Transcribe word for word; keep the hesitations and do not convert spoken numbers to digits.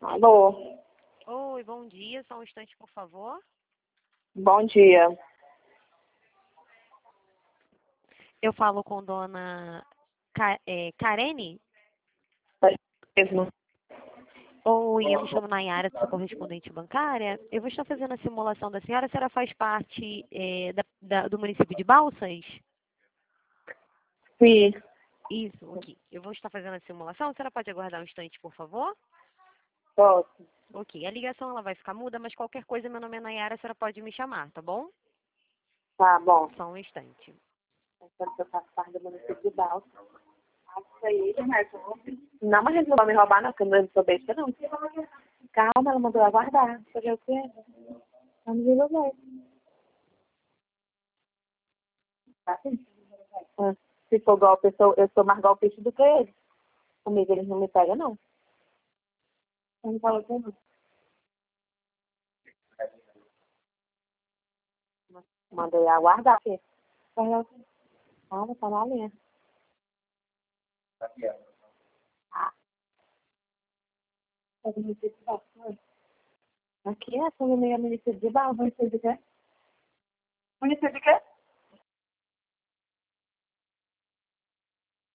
Alô, Oi, bom dia. Só um instante, por favor. bom dia. Eu falo com dona Ka é, Karene? Mesmo. Oi, eu me chamo Nayara, sou correspondente bancária. Eu vou estar fazendo a simulação da senhora. A senhora faz parte é, da, da- do município de Balsas? Sim, Isso, ok. Eu vou estar fazendo a simulação. A senhora pode aguardar um instante, por favor? posso. Ok. A ligação ela vai ficar muda, mas qualquer coisa, meu nome é Nayara, a senhora pode me chamar, tá bom? Tá bom. Só um instante. Pensando que eu faço parte do município de Balsa. Isso aí, não, mas eles não vão me roubar, não, porque eu não sou besta, não. Calma, ela mandou aguardar. Fazer o quê? Vamos resolver. Tá assim? Ah, se for golpe, eu sou, eu sou mais golpista do que eles. Comigo eles não me pegam, não. Eu não falo com não. Mandei aguardar, porque... Calma, tá na linha. Ah, é do município de Balsa. Aqui é, sou no meio município de Balsa. Município de quê? Município de quê?